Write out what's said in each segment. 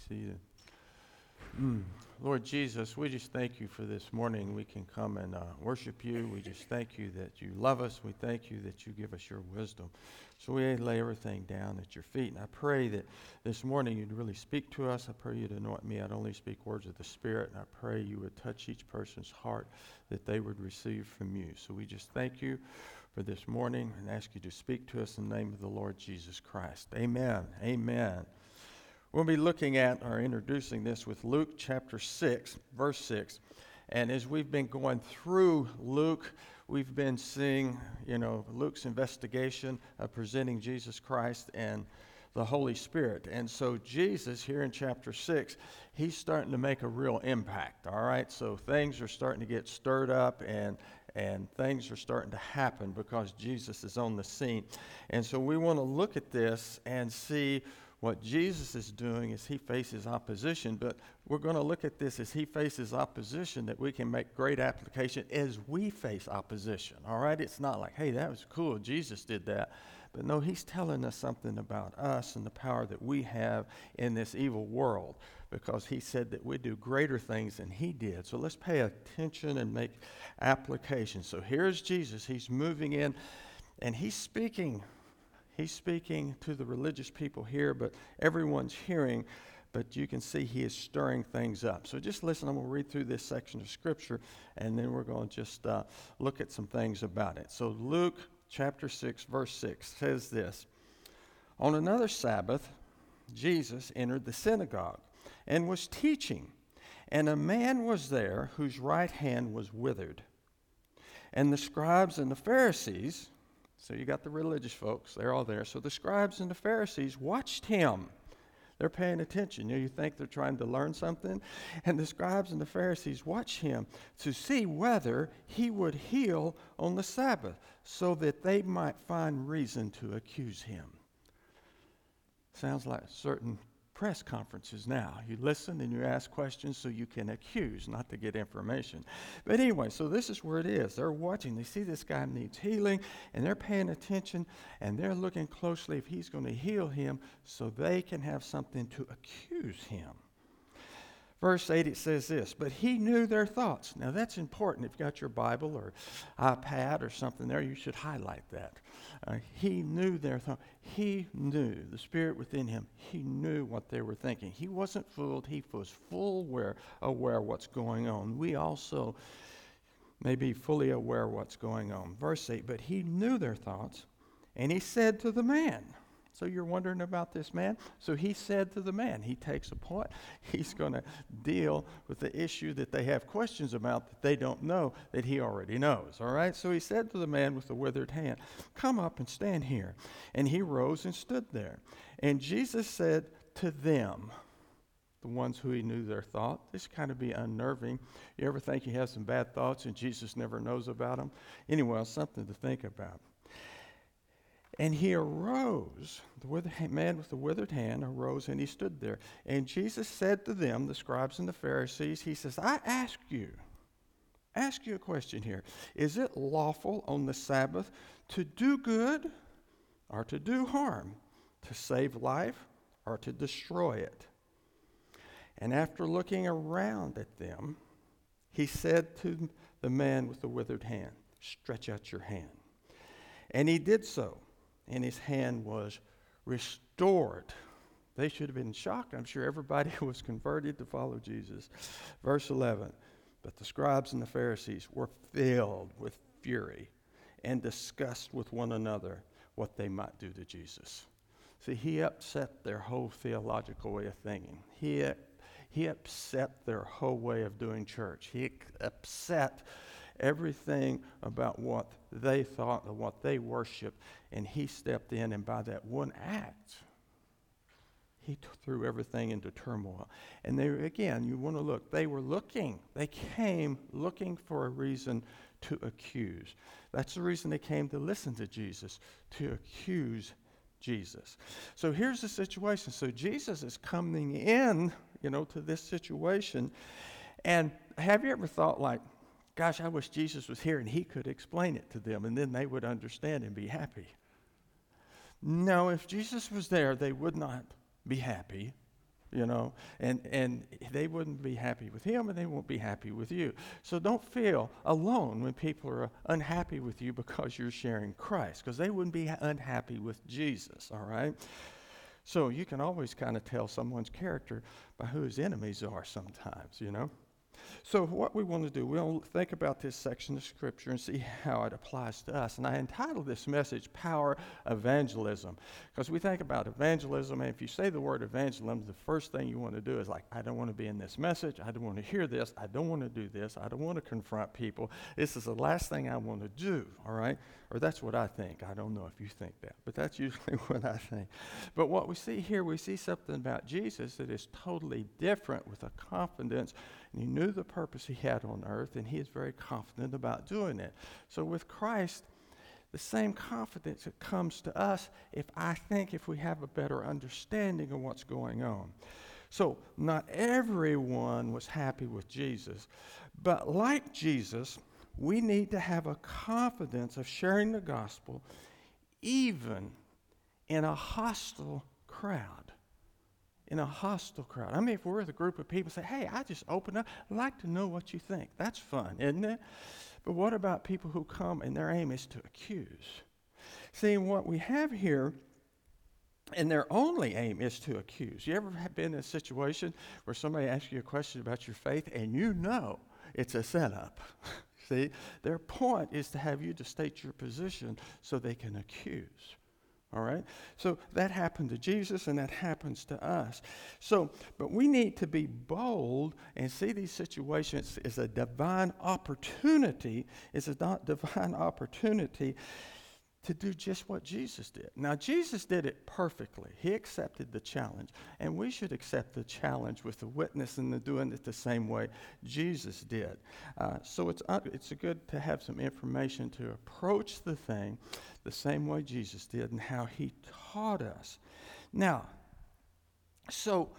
seated. Lord Jesus, we just thank you for this morning. We can come and worship you. We just thank you that you love us. We thank you that you give us your wisdom. So we lay everything down at your feet. And I pray that this morning you'd really speak to us. I pray you'd anoint me. I'd only speak words of the Spirit. And I pray you would touch each person's heart, that they would receive from you. So we just thank you for this morning and ask you to speak to us in the name of the Lord Jesus Christ. Amen. Amen. We'll be looking at or introducing this with Luke chapter 6, verse 6. And as we've been going through Luke, we've been seeing, Luke's investigation of presenting Jesus Christ and the Holy Spirit. And so Jesus here in chapter 6, he's starting to make a real impact, all right? So things are starting to get stirred up and things are starting to happen because Jesus is on the scene. And so we want to look at this and see what Jesus is doing as he faces opposition, but we're going to look at this as he faces opposition, that we can make great application as we face opposition, all right? It's not like, hey, that was cool, Jesus did that. But no, he's telling us something about us and the power that we have in this evil world, because he said that we do greater things than he did. So let's pay attention and make application. So here's Jesus. He's moving in, and he's speaking. He's speaking to the religious people here, but everyone's hearing, but you can see he is stirring things up. So just listen. I'm going to read through this section of Scripture, and then we're going to just look at some things about it. So Luke chapter 6, verse 6 says this: On another Sabbath, Jesus entered the synagogue and was teaching, and a man was there whose right hand was withered. And the scribes and the Pharisees, so you got the religious folks, they're all there. So the scribes and the Pharisees watched him. They're paying attention. You think they're trying to learn something? And the scribes and the Pharisees watched him to see whether he would heal on the Sabbath, so that they might find reason to accuse him. Sounds like certain press conferences now. You listen and you ask questions so you can accuse, not to get information. But anyway, so this is where it is. They're watching. They see this guy needs healing, and they're paying attention, and they're looking closely if he's going to heal him so they can have something to accuse him. Verse 8, it says this: But he knew their thoughts. Now that's important. If you've got your Bible or iPad or something there, you should highlight that. He knew their thoughts. He knew the Spirit within him. He knew what they were thinking. He wasn't fooled. He was full aware of what's going on. We also may be fully aware of what's going on. Verse 8, but he knew their thoughts, and he said to the man. So you're wondering about this man? So he said to the man, he takes a point. He's going to deal with the issue that they have questions about that they don't know, that he already knows. All right? So he said to the man with the withered hand, come up and stand here. And he rose and stood there. And Jesus said to them, the ones who he knew their thought. This kind of be unnerving. You ever think you have some bad thoughts and Jesus never knows about them? Anyway, it's something to think about. And he arose, the man with the withered hand arose, and he stood there. And Jesus said to them, the scribes and the Pharisees, he says, I ask you a question here. Is it lawful on the Sabbath to do good or to do harm, to save life or to destroy it? And after looking around at them, he said to the man with the withered hand, stretch out your hand. And he did so. And his hand was restored. They should have been shocked. I'm sure everybody was converted to follow Jesus. Verse 11, but the scribes and the Pharisees were filled with fury and discussed with one another what they might do to Jesus. See, he upset their whole theological way of thinking. He upset their whole way of doing church. He upset everything about what they thought and what they worshiped, and he stepped in, and by that one act, he threw everything into turmoil. And they, again, you want to look, they came looking for a reason to accuse. That's the reason they came to listen to Jesus, to accuse Jesus. So here's the situation. So Jesus is coming in, to this situation, and have you ever thought like, gosh, I wish Jesus was here and he could explain it to them, and then they would understand and be happy. No, if Jesus was there, they would not be happy. you know, and they wouldn't be happy with him and they won't be happy with you. So don't feel alone when people are unhappy with you because you're sharing Christ, because they wouldn't be unhappy with Jesus, all right? So you can always kind of tell someone's character by who his enemies are sometimes, you know? So what we want to do, we'll think about this section of Scripture and see how it applies to us. And I entitled this message, Power Evangelism, because we think about evangelism, and if you say the word evangelism, the first thing you want to do is like, I don't want to be in this message, I don't want to hear this, I don't want to do this, I don't want to confront people. This is the last thing I want to do, all right? Or that's what I think. I don't know if you think that, but that's usually what I think. But what we see here, we see something about Jesus that is totally different, with a confidence. And he knew the purpose he had on earth, and he is very confident about doing it. So with Christ, the same confidence that comes to us if we have a better understanding of what's going on. So not everyone was happy with Jesus, but like Jesus, we need to have a confidence of sharing the gospel even in a hostile crowd. In a hostile crowd. I mean, if we're with a group of people, say, hey, I just open up, I'd like to know what you think. That's fun, isn't it? But what about people who come and their aim is to accuse? See, what we have here, and their only aim is to accuse. You ever been in a situation where somebody asks you a question about your faith and you know it's a setup? See, their point is to have you to state your position so they can accuse. All right? So that happened to Jesus, and that happens to us. So, but we need to be bold and see these situations as a divine opportunity. It's a divine opportunity to do just what Jesus did. Now, Jesus did it perfectly. He accepted the challenge, and we should accept the challenge with the witness and the doing it the same way Jesus did. So it's good to have some information to approach the thing the same way Jesus did and how he taught us. Now, so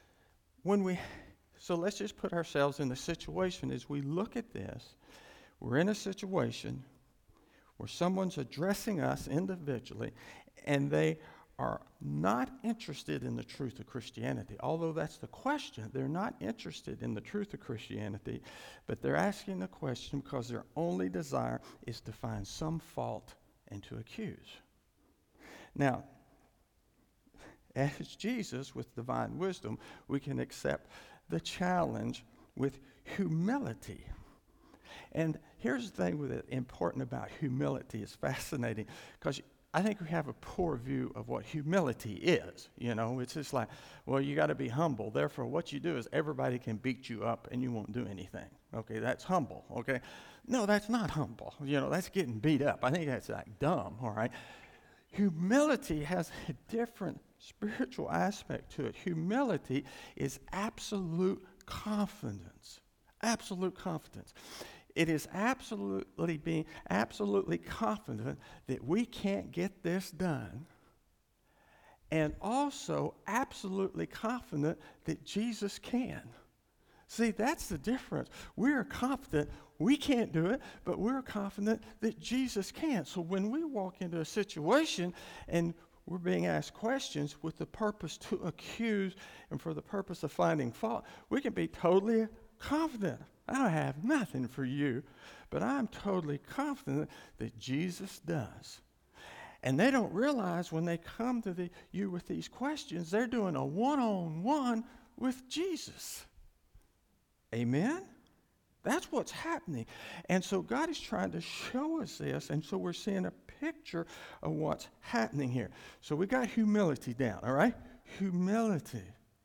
let's just put ourselves in the situation as we look at this. We're in a situation where someone's addressing us individually, and they are not interested in the truth of Christianity. Although that's the question, they're not interested in the truth of Christianity, but they're asking the question because their only desire is to find some fault and to accuse. Now, as Jesus, with divine wisdom, we can accept the challenge with humility. And here's the thing with it important about humility. It's fascinating because I think we have a poor view of what humility is. You know, it's just like, well, you got to be humble. Therefore, what you do is everybody can beat you up and you won't do anything. Okay, that's humble. Okay, no, that's not humble. You know, that's getting beat up. I think that's like dumb. All right, humility has a different spiritual aspect to it. Humility is absolute confidence. Absolute confidence. It is absolutely being absolutely confident that we can't get this done, and also absolutely confident that Jesus can. See, that's the difference. We're confident we can't do it, but we're confident that Jesus can. So when we walk into a situation and we're being asked questions with the purpose to accuse and for the purpose of finding fault, we can be totally confident. I don't have nothing for you, but I'm totally confident that Jesus does. And they don't realize when they come to you with these questions, they're doing a one-on-one with Jesus. Amen? That's what's happening. And so God is trying to show us this, and so we're seeing a picture of what's happening here. So we got humility down, all right? Humility.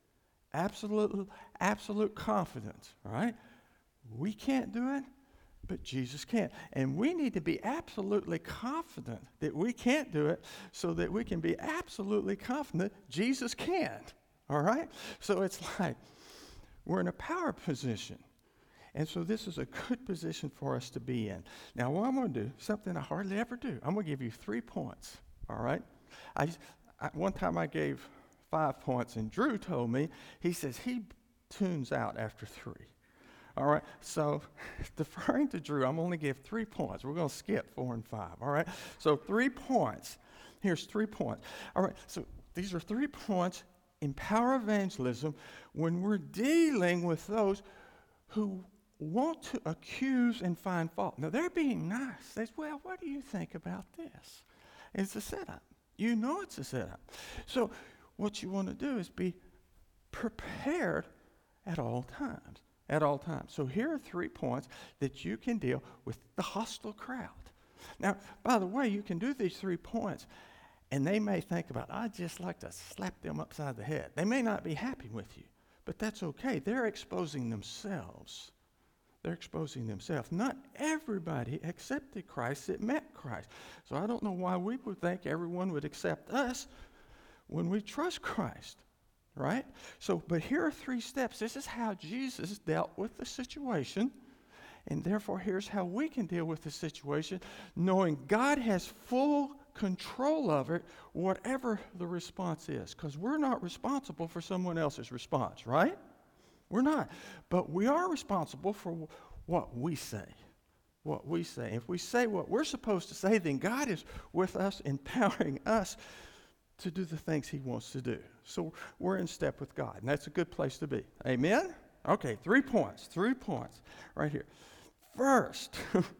Absolute confidence, all right? We can't do it, but Jesus can. And we need to be absolutely confident that we can't do it so that we can be absolutely confident Jesus can, all right? So it's like we're in a power position. And so this is a good position for us to be in. Now, what I'm going to do, something I hardly ever do, I'm going to give you 3 points, all right? One time I gave 5 points, and Drew told me, he says he tunes out after 3. All right, so deferring to Drew, I'm only give 3 points. We're going to skip 4 and 5, all right? So 3 points. Here's 3 points. All right, so these are 3 points in power evangelism when we're dealing with those who want to accuse and find fault. Now, they're being nice. They say, well, what do you think about this? It's a setup. You know it's a setup. So what you want to do is be prepared at all times. At all times. So here are 3 points that you can deal with the hostile crowd. Now, by the way, you can do these 3 points, and they may think about, I'd just like to slap them upside the head. They may not be happy with you, but that's okay. They're exposing themselves. They're exposing themselves. Not everybody accepted Christ that met Christ. So I don't know why we would think everyone would accept us when we trust Christ. Right? So, but here are 3 steps. This is how Jesus dealt with the situation. And therefore, here's how we can deal with the situation, knowing God has full control of it, whatever the response is. Because we're not responsible for someone else's response, right? We're not. But we are responsible for what we say. What we say. If we say what we're supposed to say, then God is with us, empowering us to do the things he wants to do. So we're in step with God, and that's a good place to be. Amen? Okay, 3 points right here. First,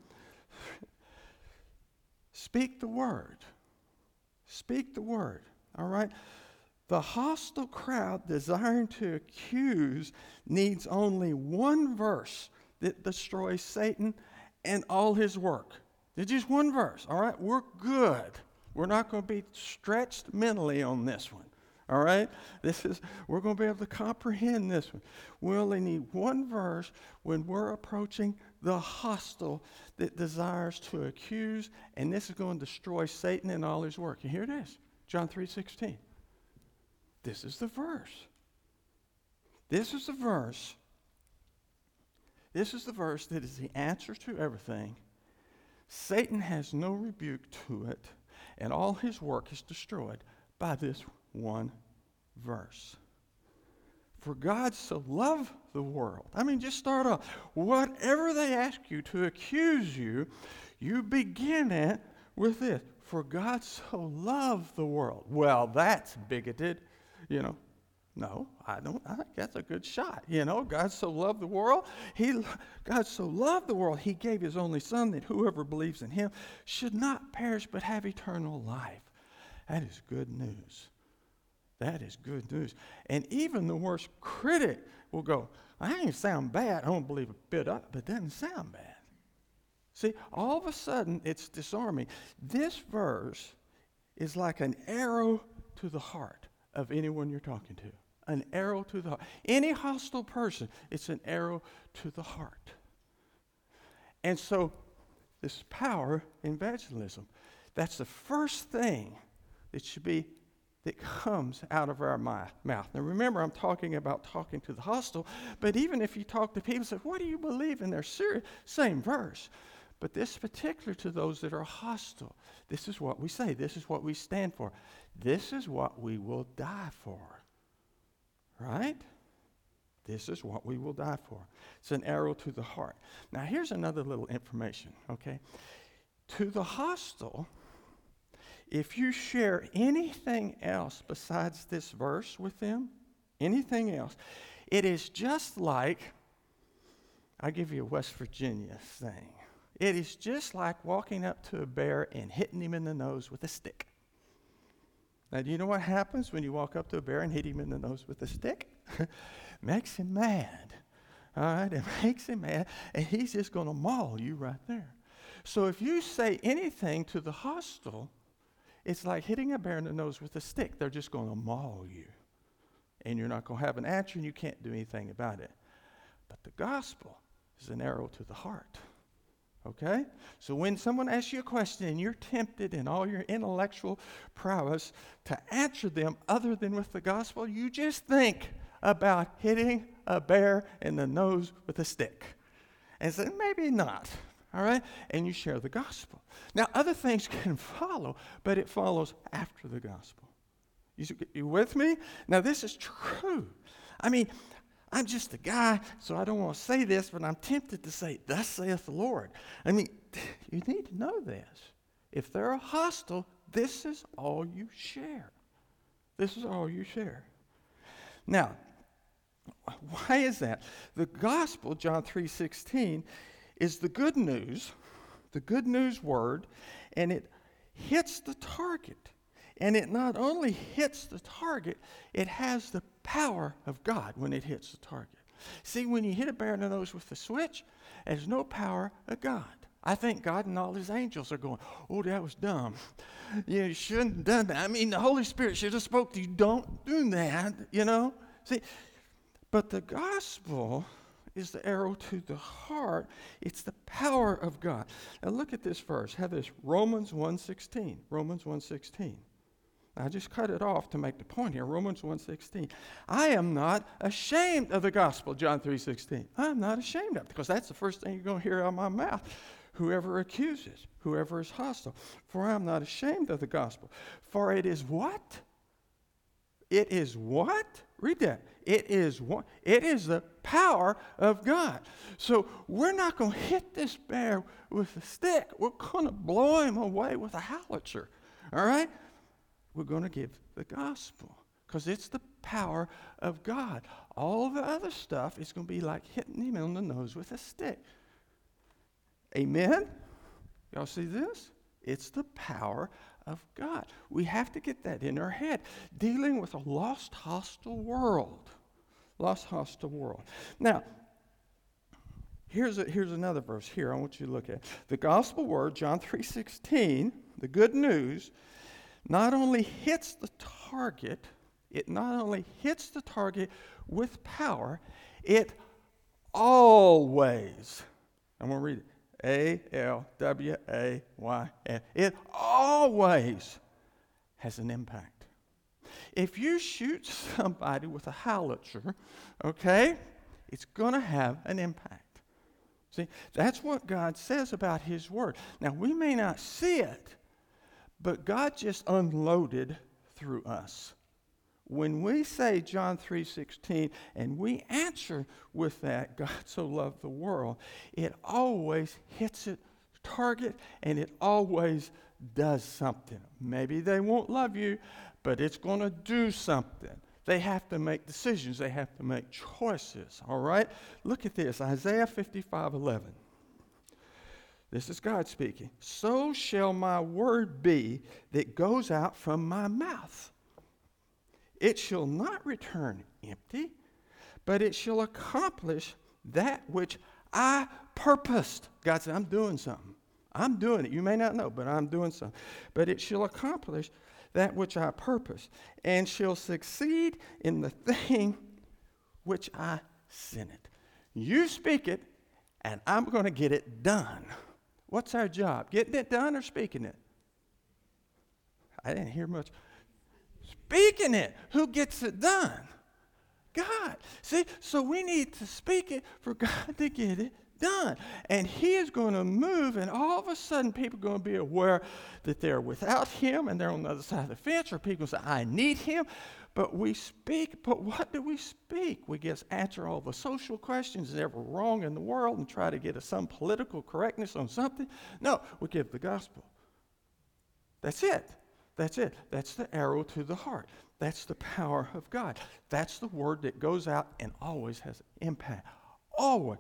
speak the word. Speak the word, all right? The hostile crowd desiring to accuse needs only one verse that destroys Satan and all his work. It's just one verse, all right? We're good. We're not going to be stretched mentally on this one, all right? We're going to be able to comprehend this one. We only need one verse when we're approaching the hostile that desires to accuse, and this is going to destroy Satan and all his work. And here it is, John 3:16. This is the verse. This is the verse. This is the verse that is the answer to everything. Satan has no rebuke to it, and all his work is destroyed by this one verse. For God so loved the world. I mean, just start off. Whatever they ask you to accuse you, you begin it with this. For God so loved the world. Well, that's bigoted, No, I don't. I think that's a good shot. God so loved the world. God so loved the world, he gave his only son that whoever believes in him should not perish but have eternal life. That is good news. That is good news. And even the worst critic will go, I ain't sound bad. I don't believe a bit of it, but it doesn't sound bad. See, all of a sudden, it's disarming. This verse is like an arrow to the heart of anyone you're talking to. An arrow to the heart. Any hostile person, it's an arrow to the heart. And so, this power in evangelism, that's the first thing that comes out of our mouth. Now remember, I'm talking about talking to the hostile, but even if you talk to people, say, what do you believe in? They're serious, same verse. But this particular to those that are hostile, this is what we say. This is what we stand for. This is what we will die for. Right? This is what we will die for. It's an arrow to the heart. Now, here's another little information, okay? To the hostile, if you share anything else besides this verse with them, anything else, it is just like, I'll give you a West Virginia thing. It is just like walking up to a bear and hitting him in the nose with a stick. Now, do you know what happens when you walk up to a bear and hit him in the nose with a stick? Makes him mad. All right, it makes him mad, and he's just going to maul you right there. So if you say anything to the hostile, it's like hitting a bear in the nose with a stick. They're just going to maul you, and you're not going to have an answer, and you can't do anything about it. But the gospel is an arrow to the heart. Okay? So when someone asks you a question and you're tempted in all your intellectual prowess to answer them other than with the gospel, you just think about hitting a bear in the nose with a stick. And say, maybe not. All right? And you share the gospel. Now, other things can follow, but it follows after the gospel. You with me? Now, this is true. I mean, I'm just a guy, so I don't want to say this, but I'm tempted to say, thus saith the Lord. I mean, you need to know this. If they're hostile, this is all you share. This is all you share. Now, why is that? The gospel, John 3:16, is the good news word, and it hits the target. And it not only hits the target, it has the power of God when it hits the target. See, when you hit a bear in the nose with the switch, there's no power of God. I think God and all his angels are going, oh, that was dumb. You shouldn't have done that. I mean, the Holy Spirit should have spoke to you. Don't do that, See, but the gospel is the arrow to the heart. It's the power of God. Now look at this verse. Have this, Romans 1:16. Romans 1:16. I just cut it off to make the point here. Romans 1:16. I am not ashamed of the gospel, John 3:16. I'm not ashamed of it, because that's the first thing you're going to hear out of my mouth. Whoever accuses, whoever is hostile. For I am not ashamed of the gospel. For it is what? It is what? Read that. It is what? It is the power of God. So we're not going to hit this bear with a stick. We're going to blow him away with a howitzer. All right? We're going to give the gospel, because it's the power of God. All the other stuff is going to be like hitting him on the nose with a stick. Amen? Y'all see this? It's the power of God. We have to get that in our head. Dealing with a lost, hostile world. Lost, hostile world. Now, here's another verse here I want you to look at. The gospel word, John 3:16, the good news, not only hits the target, it not only hits the target with power, it always, I'm going to read it, A-L-W-A-Y-S, it always has an impact. If you shoot somebody with a howitzer, okay, it's going to have an impact. See, that's what God says about his word. Now, we may not see it, but God just unloaded through us. When we say John 3:16 and we answer with that, God so loved the world, it always hits its target and it always does something. Maybe they won't love you, but it's going to do something. They have to make decisions. They have to make choices. All right? Look at this, Isaiah 55:11. This is God speaking. So shall my word be that goes out from my mouth. It shall not return empty, but it shall accomplish that which I purposed. God said, I'm doing something. I'm doing it. You may not know, but I'm doing something. But it shall accomplish that which I purposed, and shall succeed in the thing which I sent it. You speak it, and I'm going to get it done. What's our job? Getting it done or speaking it? I didn't hear much. Speaking it. Who gets it done? God. See, so we need to speak it for God to get it done. And he is going to move, and all of a sudden people are going to be aware that they're without him and they're on the other side of the fence, or people say, I need him. But we speak, but what do we speak? We just answer all the social questions that are ever wrong in the world and try to get some political correctness on something. No, we give the gospel. That's it. That's it. That's the arrow to the heart. That's the power of God. That's the word that goes out and always has impact. Always.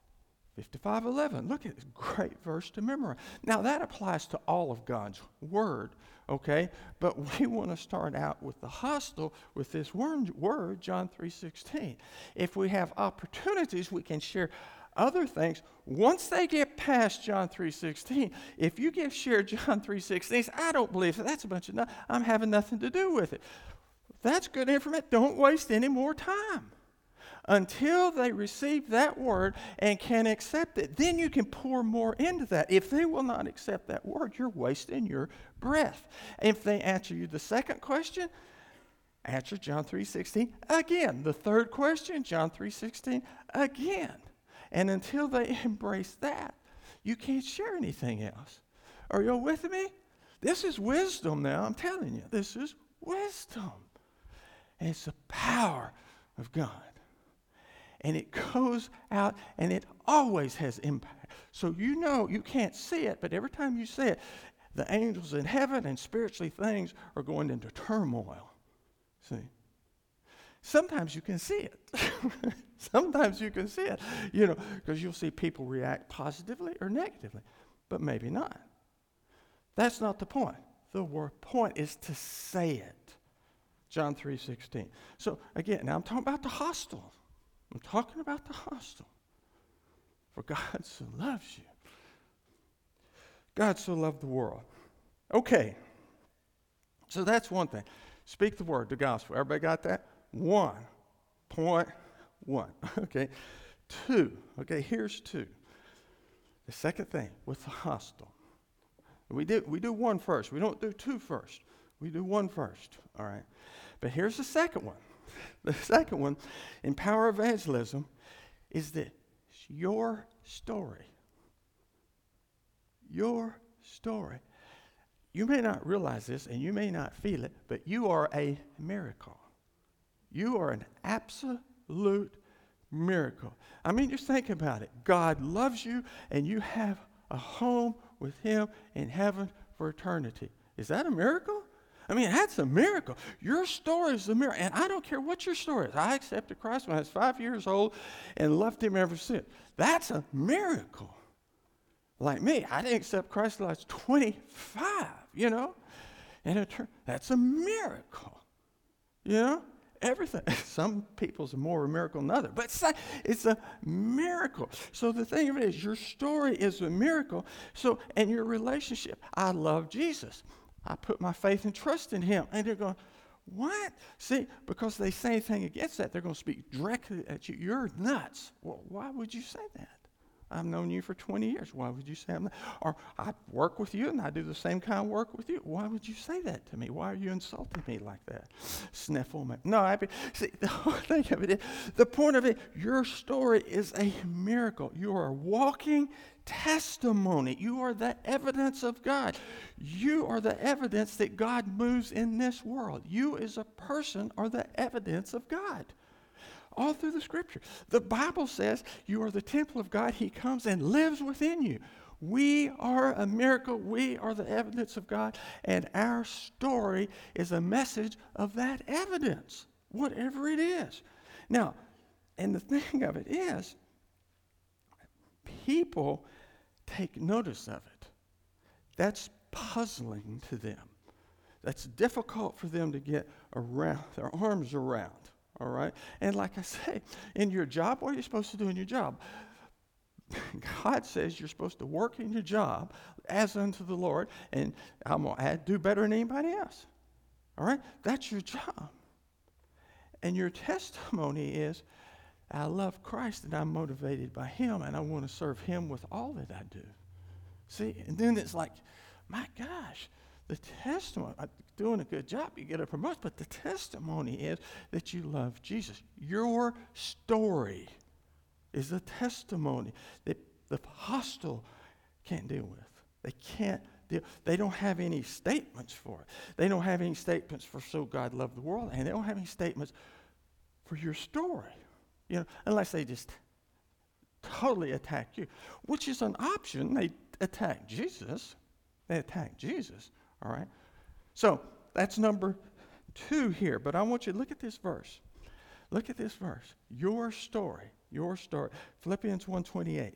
55:11. Look at this great verse to memorize. Now that applies to all of God's word, okay? But we want to start out with the hostile with this word, John 3:16. If we have opportunities, we can share other things. Once they get past John 3:16, if you share John 3:16, I don't believe it. That's a bunch of nothing. I'm having nothing to do with it. That's good information. Don't waste any more time. Until they receive that word and can accept it, then you can pour more into that. If they will not accept that word, you're wasting your breath. If they answer you the second question, answer John 3:16 again. The third question, John 3:16 again. And until they embrace that, you can't share anything else. Are you with me? This is wisdom now, I'm telling you. This is wisdom. And it's the power of God. And it goes out, and it always has impact. So you know, you can't see it, but every time you say it, the angels in heaven and spiritually things are going into turmoil. See? Sometimes you can see it. Sometimes you can see it, because you'll see people react positively or negatively, but maybe not. That's not the point. The point is to say it. John 3:16. So again, now I'm talking about the hostile. I'm talking about the hostile. For God so loves you. God so loved the world. Okay. So that's one thing. Speak the word, the gospel. Everybody got that? 1.1. Okay. 2. Okay, here's 2. The second thing with the hostile. We do 1 first. We don't do 2 first. We do 1 first. All right. But here's the second one. The second one in power evangelism is that your story. Your story. You may not realize this and you may not feel it, but you are a miracle. You are an absolute miracle. I mean, just think about it. God loves you and you have a home with him in heaven for eternity. Is that a miracle? I mean, that's a miracle. Your story is a miracle. And I don't care what your story is. I accepted Christ when I was 5 years old and loved him ever since. That's a miracle. Like me, I didn't accept Christ until I was 25, And that's a miracle. Everything. Some people's more a miracle than others, but it's a miracle. So the thing of it is, your story is a miracle. So, and your relationship, I love Jesus. I put my faith and trust in him. And they're going, what? See, because they say anything against that, they're going to speak directly at you. You're nuts. Well, why would you say that? I've known you for 20 years. Why would you say I'm not? Or I work with you and I do the same kind of work with you. Why would you say that to me? Why are you insulting me like that? Sniffle me. No, see, the whole thing of it is, the point of it, your story is a miracle. You are a walking testimony. You are the evidence of God. You are the evidence that God moves in this world. You as a person are the evidence of God. All through the scripture. The Bible says you are the temple of God. He comes and lives within you. We are a miracle. We are the evidence of God. And our story is a message of that evidence, whatever it is. Now, and the thing of it is, people take notice of it. That's puzzling to them. That's difficult for them to get around, their arms around. All right? And like I say, in your job, what are you supposed to do in your job? God says you're supposed to work in your job as unto the Lord, and I'm going to add, do better than anybody else. All right? That's your job. And your testimony is, I love Christ and I'm motivated by him and I want to serve him with all that I do. See, and then it's like, my gosh, the testimony, doing a good job, you get a promotion, but the testimony is that you love Jesus. Your story is a testimony that the hostile can't deal with. They can't deal. They don't have any statements for it. They don't have any statements for so God loved the world, and they don't have any statements for your story, unless they just totally attack you, which is an option. They attack Jesus. All right? So that's number 2 here. But I want you to look at this verse. Look at this verse. Your story. Philippians 1:28.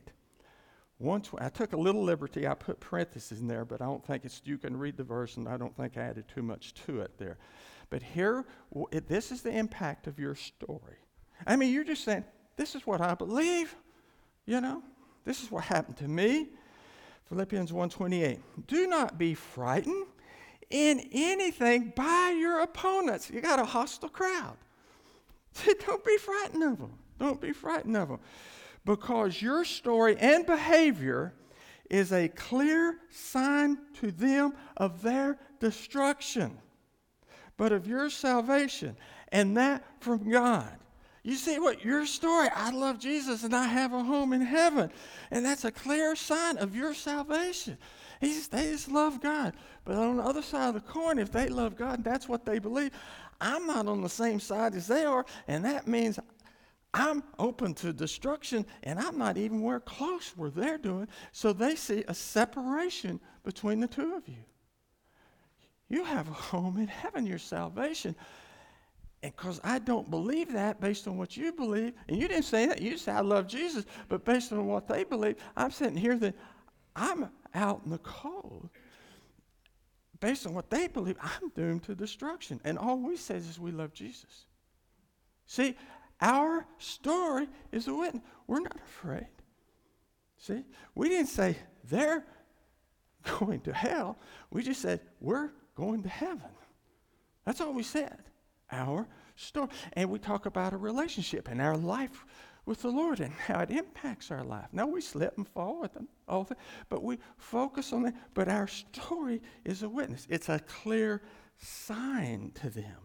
I took a little liberty. I put parentheses in there, but I don't think you can read the verse, and I don't think I added too much to it there. But here, this is the impact of your story. I mean, you're just saying, this is what I believe. This is what happened to me. Philippians 1:28. Do not be frightened in anything by your opponents. You got a hostile crowd. Don't be frightened of them. Don't be frightened of them. Because your story and behavior is a clear sign to them of their destruction, but of your salvation, and that from God. You see what? Your story, I love Jesus and I have a home in heaven. And that's a clear sign of your salvation. They just love God. But on the other side of the coin, if they love God, that's what they believe. I'm not on the same side as they are, and that means I'm open to destruction, and I'm not even close where they're doing. So they see a separation between the two of you. You have a home in heaven, your salvation. because I don't believe that based on what you believe, and you didn't say that, you said I love Jesus, but based on what they believe, I'm sitting here that I'm out in the cold. Based on what they believe, I'm doomed to destruction. And all we say is we love Jesus. See, our story is a witness. We're not afraid. See, we didn't say they're going to hell. We just said we're going to heaven. That's all we said. Our story. And we talk about a relationship and our life with the Lord and how it impacts our life. Now, we slip and fall with them, but we focus on that. But our story is a witness. It's a clear sign to them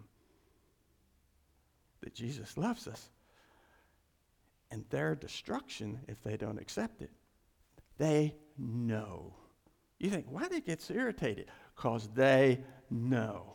that Jesus loves us. And their destruction if they don't accept it. They know. You think, why do they get so irritated? Because they know.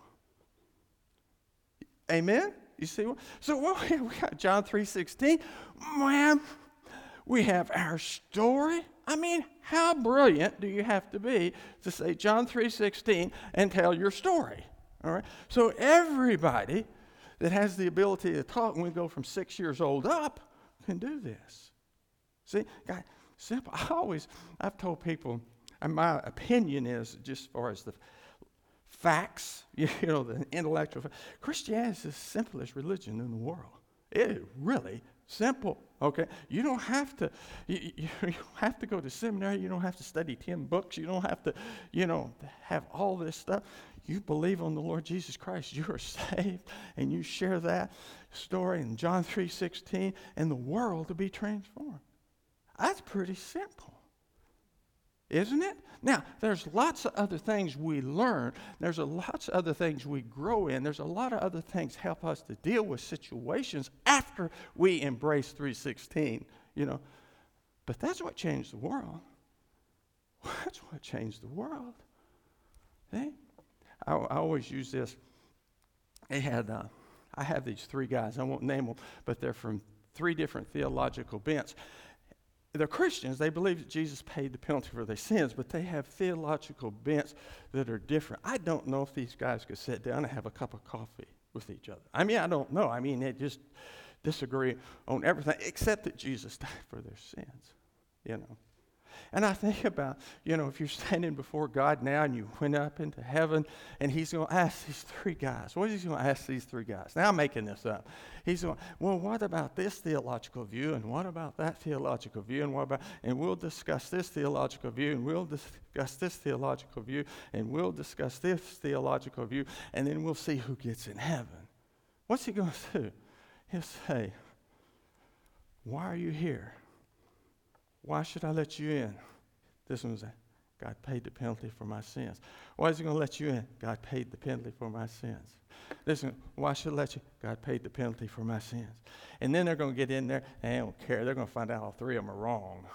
Amen? You see what? So what we got John 3:16. Man, we have our story. I mean, how brilliant do you have to be to say John 3:16 and tell your story? All right? So everybody that has the ability to talk, when we go from 6 years old up, can do this. See, God, simple. I've told people, and my opinion is, just as far as the facts, the intellectual facts, Christianity is the simplest religion in the world. It is really simple, okay? You don't have to, you don't have to go to seminary. You don't have to study 10 books. You don't have to, have all this stuff. You believe on the Lord Jesus Christ. You are saved, and you share that story in John 3:16, and the world to be transformed. That's pretty simple, isn't it? Now, there's lots of other things we learn. There's lots of other things we grow in. There's a lot of other things help us to deal with situations after we embrace 3:16, But that's what changed the world. That's what changed the world. See? I always use this. I have these three guys. I won't name them, but they're from three different theological bents. They're Christians. They believe that Jesus paid the penalty for their sins, but they have theological bents that are different. I don't know if these guys could sit down and have a cup of coffee with each other. I don't know. They just disagree on everything except that Jesus died for their sins, And I think about, if you're standing before God now and you went up into heaven and he's going to ask these three guys. What is he going to ask these three guys? Now I'm making this up. He's going, well, what about this theological view? And what about that theological view? And we'll discuss this theological view. And we'll discuss this theological view. And we'll discuss this theological view. And then we'll see who gets in heaven. What's he going to do? He'll say, why are you here? Why should I let you in? This one was God paid the penalty for my sins. Why is he going to let you in? God paid the penalty for my sins. This one, why should I let you? God paid the penalty for my sins. And then they're going to get in there, and they don't care. They're going to find out all three of them are wrong.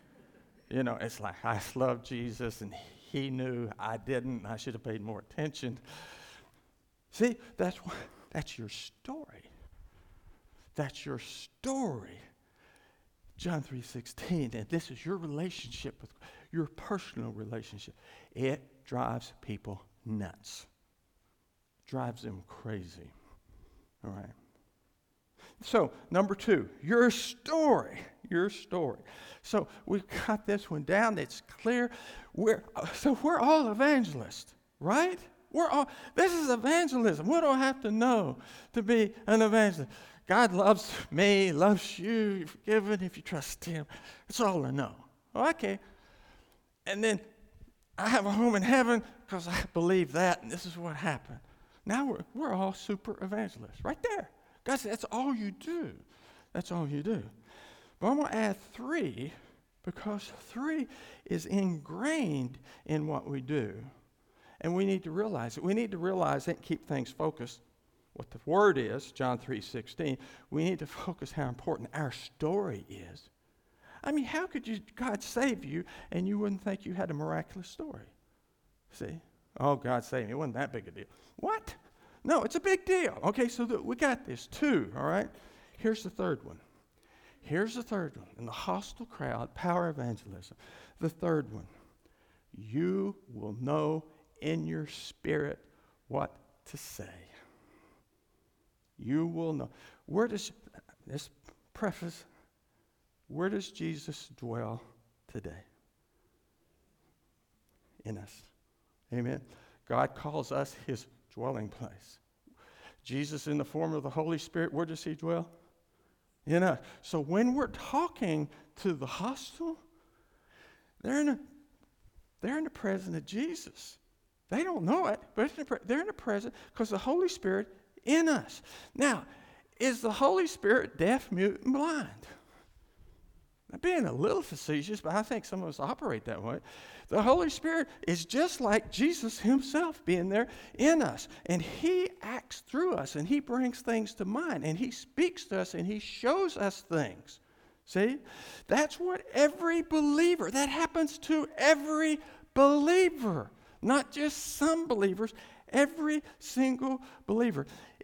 It's like, I love Jesus, and he knew I didn't. I should have paid more attention. See, that's your story. That's your story. John 3:16, and this is your relationship with your personal relationship. It drives people nuts. Drives them crazy. All right. So, number 2, your story. Your story. So, we've got this one down. It's clear. We're all evangelists, right? This is evangelism. What do I have to know to be an evangelist? God loves me, loves you, you're forgiven if you trust him. That's all I know. Okay. And then I have a home in heaven because I believe that, and this is what happened. Now we're all super evangelists. Right there. Guys, that's all you do. That's all you do. But I'm going to add 3 because 3 is ingrained in what we do. And we need to realize it. We need to realize it and keep things focused. What the word is, John 3:16, we need to focus how important our story is. How could God save you and you wouldn't think you had a miraculous story? See? Oh, God saved me. It wasn't that big a deal. What? No, it's a big deal. Okay, so we got this 2, all right? Here's the third one. In the hostile crowd, power evangelism. The third one. You will know in your spirit what to say. You will know. This preface, where does Jesus dwell today? In us. Amen. God calls us his dwelling place. Jesus in the form of the Holy Spirit, where does he dwell? In us. So when we're talking to the hostile, they're in the presence of Jesus. They don't know it, but they're in the presence because the Holy Spirit in us. Now, is the Holy Spirit deaf, mute, and blind? I'm being a little facetious, but I think some of us operate that way. The Holy Spirit is just like Jesus himself being there in us. And he acts through us, and he brings things to mind, and he speaks to us, and he shows us things. See? That's what every believer, that happens to every believer. Not just some believers, every single believer.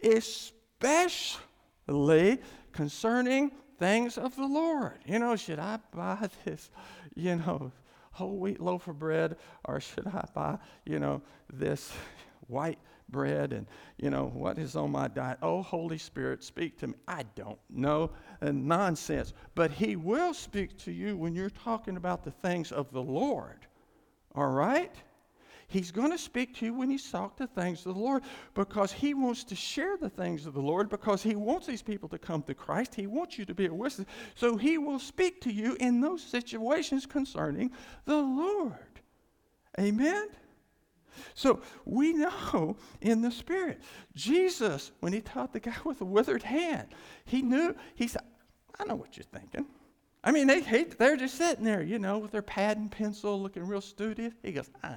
Especially concerning things of the Lord. Should I buy this, whole wheat loaf of bread, or should I buy, this white bread, and, what is on my diet? Oh, Holy Spirit, speak to me. I don't know, nonsense. But he will speak to you when you're talking about the things of the Lord, all right? He's going to speak to you when he's talking the things of the Lord, because he wants to share the things of the Lord, because he wants these people to come to Christ. He wants you to be a witness. So he will speak to you in those situations concerning the Lord. Amen? So we know in the Spirit. Jesus, when he taught the guy with the withered hand, he said, I know what you're thinking. I mean, they're just sitting there, with their pad and pencil looking real studious. He goes, I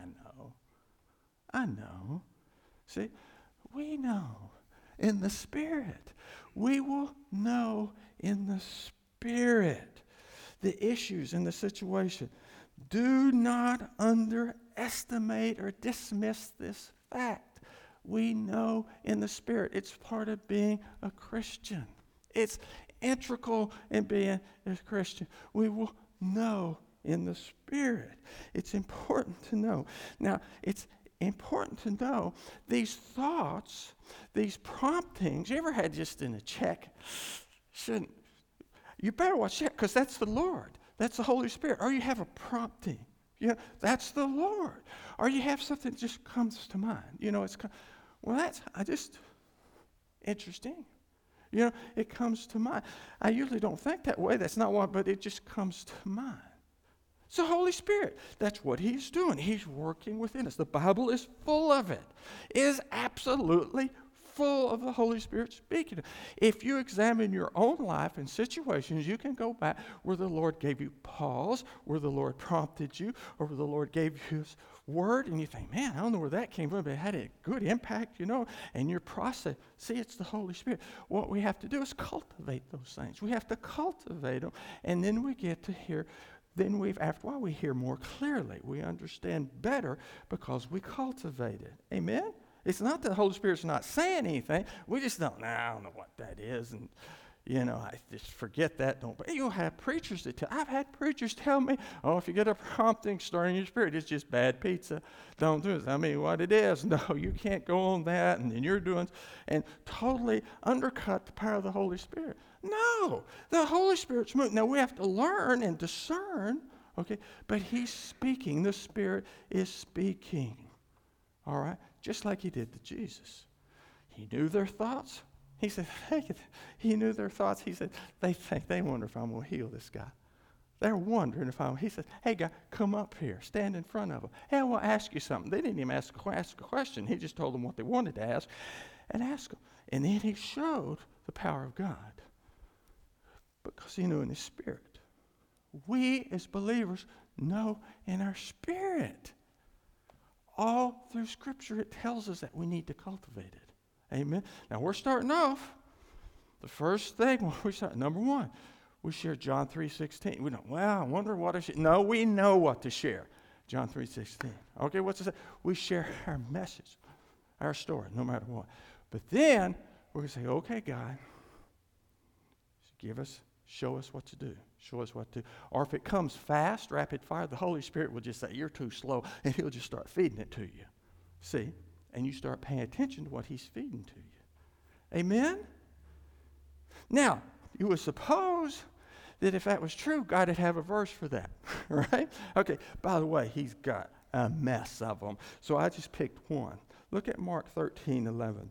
know. See, we know in the Spirit. We will know in the Spirit the issues in the situation. Do not underestimate or dismiss this fact. We know in the Spirit. It's part of being a Christian. It's integral in being a Christian. We will know in the Spirit. It's important to know. Now, it's important to know these thoughts, these promptings. You ever had just in a check? You better watch that, because that's the Lord. That's the Holy Spirit. Or you have a prompting. That's the Lord. Or you have something that just comes to mind. Interesting. It comes to mind. I usually don't think that way. That's not one, but it just comes to mind. It's the Holy Spirit. That's what he's doing. He's working within us. The Bible is full of it. It is absolutely full of the Holy Spirit speaking. If you examine your own life and situations, you can go back where the Lord gave you pause, where the Lord prompted you, or where the Lord gave you his word, and you think, man, I don't know where that came from, but it had a good impact, and your process. See, it's the Holy Spirit. What we have to do is cultivate those things. We have to cultivate them, and then we get to hear. Then after a while, we hear more clearly. We understand better because we cultivate it. Amen? It's not that the Holy Spirit's not saying anything. We just don't, I don't know what that is. And, I just forget that. You'll have preachers I've had preachers tell me, if you get a prompting stirring your spirit, it's just bad pizza. Don't do it. I mean, what it is. No, you can't go on that. And then you're doing, and totally undercut the power of the Holy Spirit. No, the Holy Spirit's moving. Now, we have to learn and discern, okay? But he's speaking. The Spirit is speaking, all right? Just like he did to Jesus. He knew their thoughts. He said, he knew their thoughts. He said, they wonder if I'm going to heal this guy. They're wondering if he said, hey, guy, come up here. Stand in front of them. Hey, I want to ask you something. They didn't even ask a question. He just told them what they wanted to ask and ask them. And then he showed the power of God. Because he knew in his spirit. We as believers know in our spirit. All through Scripture, it tells us that we need to cultivate it. Amen. Now we're starting off. The first thing when we start, number one, we share John 3:16. We don't, I wonder what I should. No, we know what to share. John 3:16. Okay, what's it say? We share our message, our story, no matter what. But then we're going to say, okay, God, show us what to do. Show us what to do. Or if it comes fast, rapid fire, the Holy Spirit will just say, you're too slow, and he'll just start feeding it to you. See? And you start paying attention to what he's feeding to you. Amen? Now, you would suppose that if that was true, God would have a verse for that, right? Okay, by the way, he's got a mess of them. So I just picked one. Look at Mark 13:11.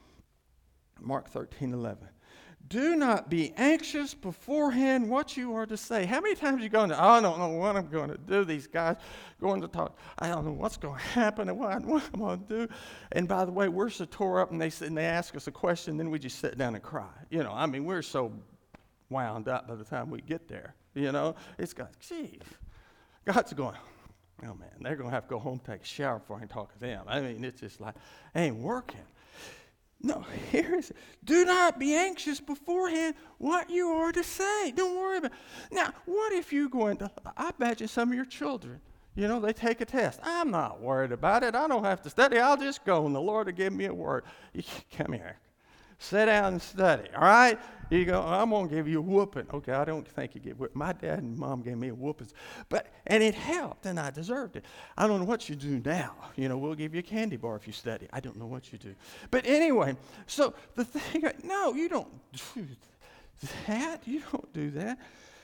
Mark 13:11. Do not be anxious beforehand what you are to say. How many times are you going to, I don't know what I'm going to do. These guys going to talk. I don't know what's going to happen and what I'm going to do. And by the way, we're so tore up and they ask us a question, then we just sit down and cry. We're so wound up by the time we get there. It's got, geez. God's going, oh man, they're going to have to go home and take a shower before I can talk to them. It's just like, ain't working. No, here is it. Do not be anxious beforehand what you are to say. Don't worry about it. Now, what if you go into, I imagine some of your children, they take a test. I'm not worried about it. I don't have to study. I'll just go, and the Lord will give me a word. Come here. Sit down and study, all right? You go, I'm going to give you a whooping. Okay, I don't think you get whooping. My dad and mom gave me a whooping. And it helped, and I deserved it. I don't know what you do now. We'll give you a candy bar if you study. I don't know what you do. But anyway, so the thing, no, you don't do that. You don't do that.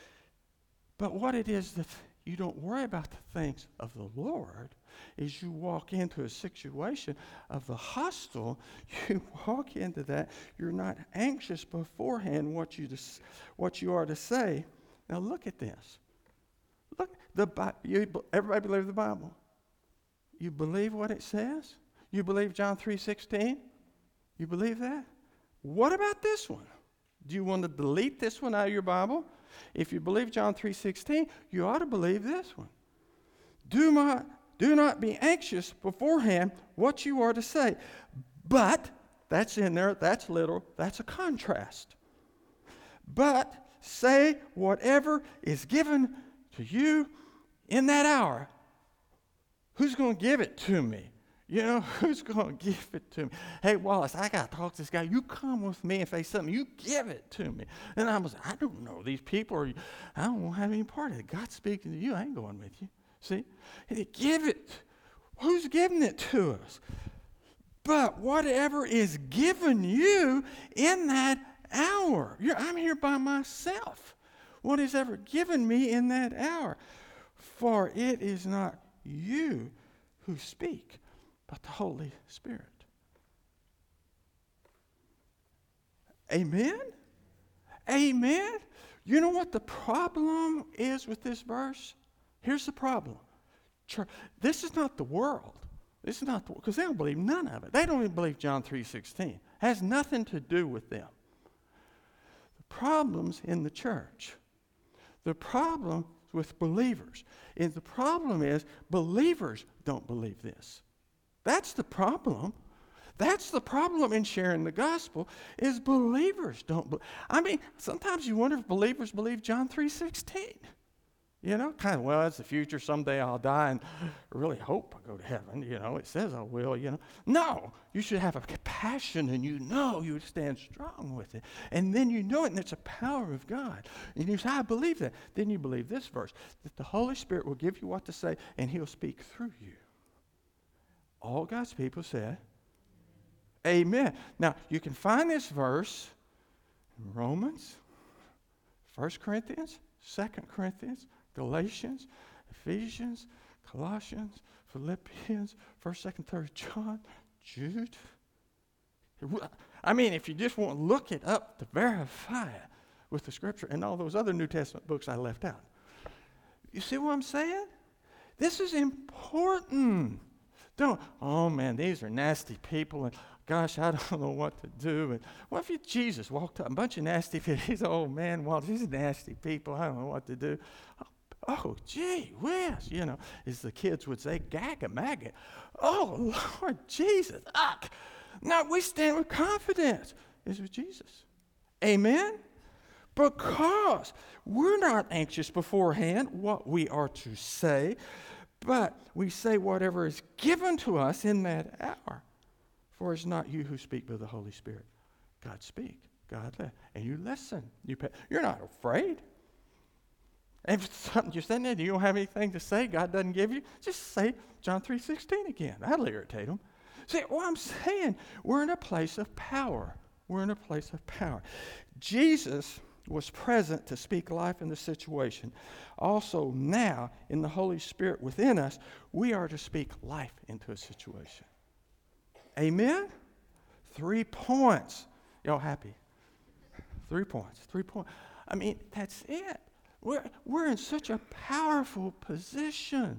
But what it is that you don't worry about the things of the Lord is you walk into a situation of the hostile, you walk into that, you're not anxious beforehand what you are to say. Now look at this. Look, everybody believe the Bible? You believe what it says? You believe John 3:16? You believe that? What about this one? Do you want to delete this one out of your Bible? If you believe John 3:16, you ought to believe this one. Do not be anxious beforehand what you are to say. But, that's in there, that's literal, that's a contrast. But say whatever is given to you in that hour. Who's going to give it to me? Who's going to give it to me? Hey, Wallace, I got to talk to this guy. You come with me and say something. You give it to me. And I was, I don't know these people. I don't want to have any part of it. God's speaking to you. I ain't going with you. See? Give it. Who's giving it to us? But whatever is given you in that hour. I'm here by myself. What is ever given me in that hour? For it is not you who speak, but the Holy Spirit. Amen? Amen? You know what the problem is with this verse? Here's the problem. This is not the world. This is not the world, because they don't believe none of it. They don't even believe John 3:16. It has nothing to do with them. The problem's in the church. The problem with believers is the problem is believers don't believe this. That's the problem. That's the problem in sharing the gospel is believers don't believe. Sometimes you wonder if believers believe John 3:16. Kind of, well, it's the future. Someday I'll die and I really hope I go to heaven. It says I will, No, you should have a passion and you stand strong with it. And then it and it's a power of God. And you say, I believe that. Then you believe this verse, that the Holy Spirit will give you what to say and he'll speak through you. All God's people said, amen. Now, you can find this verse in Romans, 1 Corinthians, 2 Corinthians, Galatians, Ephesians, Colossians, Philippians, 1st, 2nd, 3rd John, Jude. If you just want to look it up to verify it with the Scripture and all those other New Testament books I left out. You see what I'm saying? This is important. Oh man, these are nasty people, and gosh, I don't know what to do. And what if Jesus walked up, a bunch of nasty people, he's an old man, well, these are nasty people, I don't know what to do. Oh, gee whiz, as the kids would say, gag a maggot. Oh, Lord Jesus. Now we stand with confidence. It's with Jesus. Amen? Because we're not anxious beforehand what we are to say, but we say whatever is given to us in that hour. For it's not you who speak, but the Holy Spirit. God speak. God let. And you listen. You're not afraid. If something you're sitting there and you don't have anything to say, God doesn't give you, just say John 3:16 again. That'll irritate them. See, what I'm saying, we're in a place of power. we're in a place of power. Jesus was present to speak life in the situation. Also, now, in the Holy Spirit within us, we are to speak life into a situation. Amen? 3 points. Y'all happy? 3 points. 3 points. I mean, that's it. We're in such a powerful position.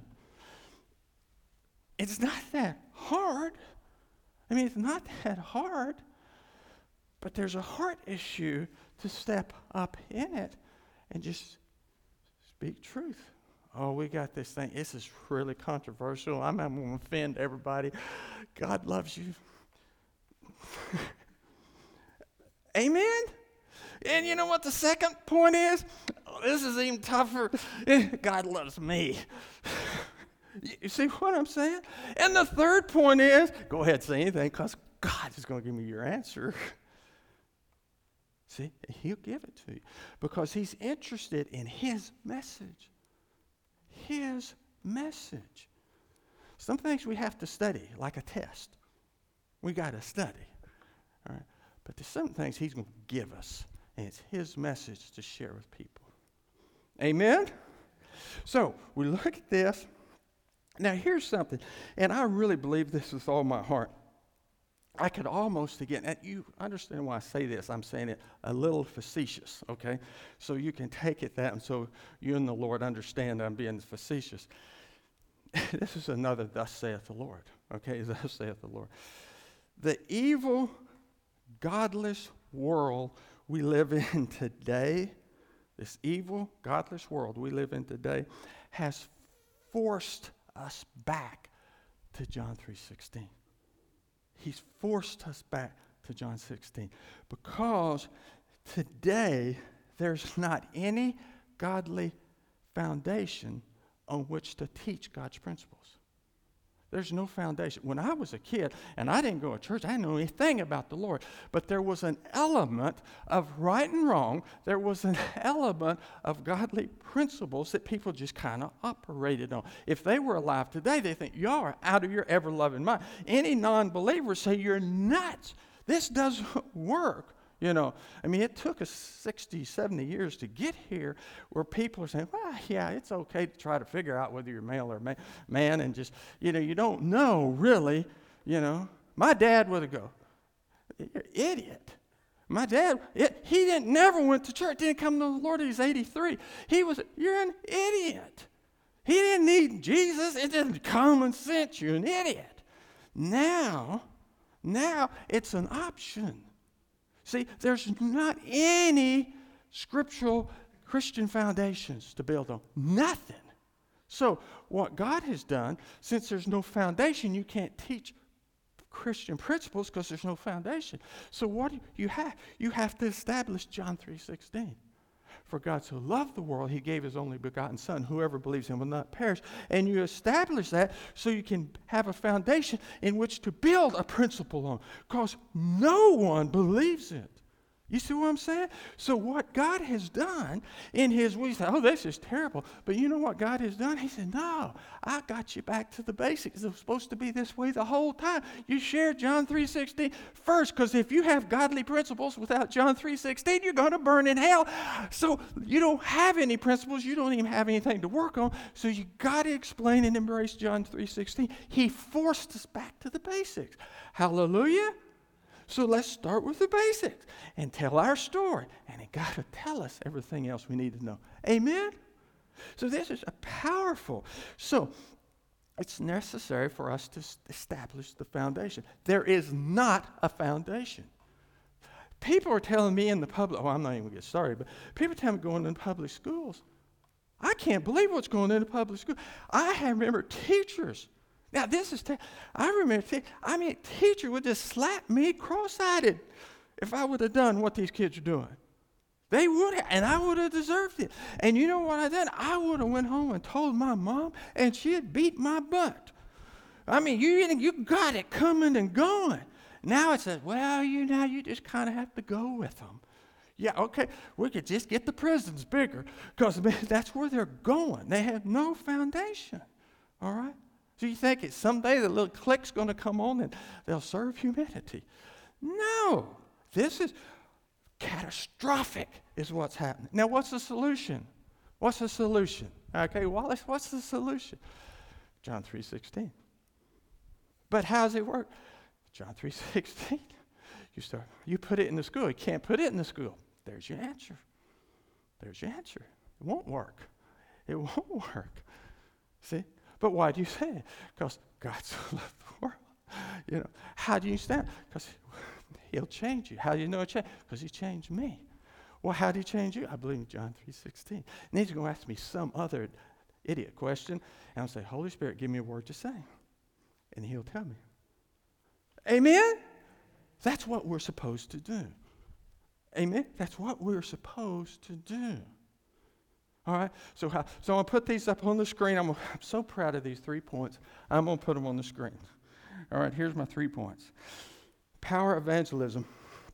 It's not that hard. I mean, it's not that hard. But there's a heart issue to step up in it and just speak truth. Oh, we got this thing. This is really controversial. I'm going to offend everybody. God loves you. Amen? And you know what the second point is? Oh, this is even tougher. God loves me. You see what I'm saying? And the third point is, go ahead, say anything, because God is going to give me your answer. See, he'll give it to you because he's interested in his message. His message. Some things we have to study, like a test. We got to study. All right? But there's some things he's going to give us, and it's his message to share with people. Amen? So, we look at this. Now, here's something, and I really believe this with all my heart. I could almost, again, and you understand why I say this. I'm saying it a little facetious, okay? So you can take it that, and so you and the Lord understand I'm being facetious. This is another thus saith the Lord, okay? Thus saith the Lord. The evil, godless world we live in today, this evil, godless world we live in today, has forced us back to John 3:16. He's forced us back to John 16 because today there's not any godly foundation on which to teach God's principles. There's no foundation. When I was a kid, and I didn't go to church, I didn't know anything about the Lord, but there was an element of right and wrong. There was an element of godly principles that people just kind of operated on. If they were alive today, they think, y'all are out of your ever-loving mind. Any non-believer say, you're nuts. This doesn't work. You know, I mean, it took us 60, 70 years to get here where people are saying, well, yeah, it's okay to try to figure out whether you're male or man and just, you know, you don't know really, you know. My dad would go, you're an idiot. My dad, he never went to church, didn't come to the Lord till he's 83. You're an idiot. He didn't need Jesus. It didn't common sense. You're an idiot. Now it's an option. See, there's not any scriptural Christian foundations to build on. Nothing. So what God has done, since there's no foundation, you can't teach Christian principles because there's no foundation. So what do you have? You have to establish John 3:16. For God so loved the world, he gave his only begotten Son. Whoever believes him will not perish. And you establish that so you can have a foundation in which to build a principle on. Because no one believes it. You see what I'm saying? So what God has done in his, we say, oh, this is terrible. But you know what God has done? He said, no, I got you back to the basics. It was supposed to be this way the whole time. You share John 3:16 first, because if you have godly principles without John 3:16, you're going to burn in hell. So you don't have any principles. You don't even have anything to work on. So you got to explain and embrace John 3:16. He forced us back to the basics. Hallelujah. So let's start with the basics and tell our story. And it got to tell us everything else we need to know. Amen? So this is a powerful. So it's necessary for us to establish the foundation. There is not a foundation. People are telling me in the public, I'm not even going to get started, but people tell me going into public schools. I can't believe what's going into public school. I remember teachers. Now, this is, I remember, a teacher would just slap me cross-eyed if I would have done what these kids are doing. They would have, and I would have deserved it. And you know what I did? I would have went home and told my mom, and she'd beat my butt. I mean, you got it coming and going. Now it says, well, you just kind of have to go with them. Yeah, okay, we could just get the prisons bigger because that's where they're going. They have no foundation, all right? So you think someday the little clique's going to come on and they'll serve humanity. No, This is catastrophic is what's happening. Now, what's the solution? What's the solution? Okay, Wallace, what's the solution? John 3:16. But how does it work? John 3:16. You put it in the school. You can't put it in the school. There's your answer. There's your answer. It won't work. It won't work. See? But why do you say it? Because God so loved the world. How do you stand? Because He'll change you. How do you know it changed? Because He changed me. Well, how did He change you? I believe in John 3:16. And He's going to ask me some other idiot question, and I'll say, Holy Spirit, give me a word to say. And He'll tell me. Amen? That's what we're supposed to do. Amen? That's what we're supposed to do. All right? So I'm going to put these up on the screen. I'm so proud of these 3 points. I'm going to put them on the screen. All right, here's my 3 points. Power evangelism.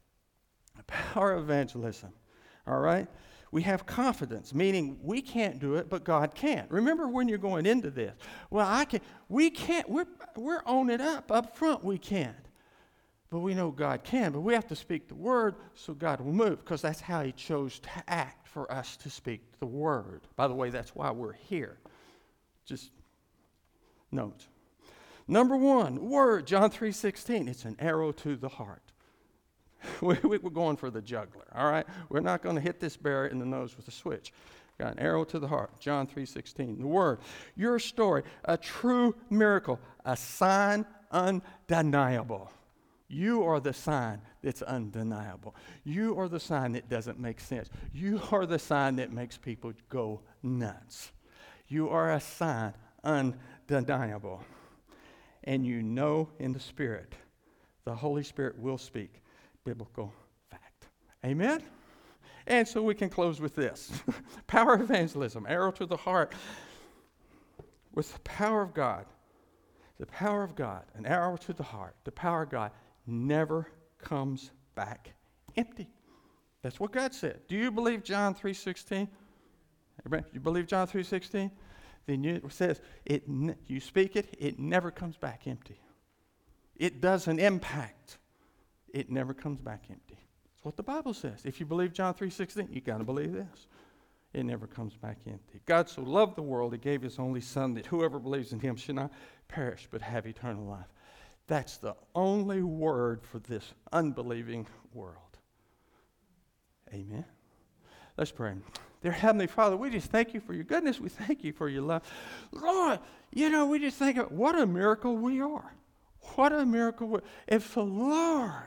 Power evangelism. All right? We have confidence, meaning we can't do it, but God can. Remember when you're going into this. Well, we can't. We're owning it up front. We can't. But we know God can. But we have to speak the word so God will move, because that's how He chose to act, for us to speak the word. By the way, that's why we're here. Just note. Number 1, word, John 3:16. It's an arrow to the heart. We're going for the jugular, all right? We're not going to hit this bear in the nose with a switch. Got an arrow to the heart, John 3:16. The word, your story, a true miracle, a sign undeniable. You are the sign that's undeniable. You are the sign that doesn't make sense. You are the sign that makes people go nuts. You are a sign undeniable. And you know in the Spirit, the Holy Spirit will speak biblical fact. Amen? And so we can close with this. Power evangelism, arrow to the heart. With the power of God, an arrow to the heart, the power of God never comes back empty. That's what God said. Do you believe John 3:16? You believe John 3:16? Then it says, you speak it, it never comes back empty. It doesn't impact. It never comes back empty. That's what the Bible says. If you believe John 3:16, you got to believe this. It never comes back empty. God so loved the world, He gave His only Son, that whoever believes in Him should not perish but have eternal life. That's the only word for this unbelieving world. Amen. Let's pray. Dear Heavenly Father, we just thank You for Your goodness. We thank You for Your love. Lord, we just think of what a miracle we are. What a miracle. If the Lord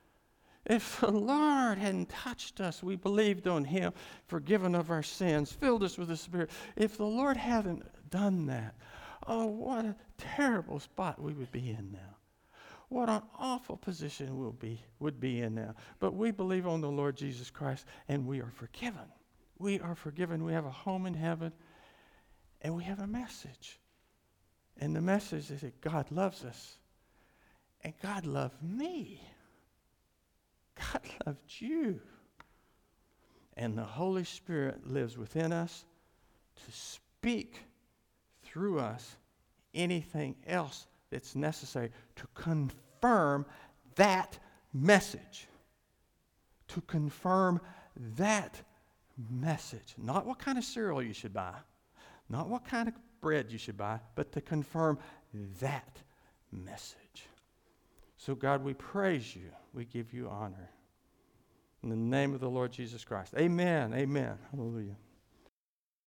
hadn't touched us, we believed on Him, forgiven of our sins, filled us with the Spirit. If the Lord hadn't done that, oh, what a terrible spot we would be in now. What an awful position would be in now. But we believe on the Lord Jesus Christ, and we are forgiven. We are forgiven. We have a home in heaven, and we have a message. And the message is that God loves us, and God loved me. God loved you. And the Holy Spirit lives within us to speak through us anything else that's necessary to confirm that message. To confirm that message. Not what kind of cereal you should buy, not what kind of bread you should buy, but to confirm that message. So God, we praise You. We give You honor. In the name of the Lord Jesus Christ. Amen. Amen. Hallelujah.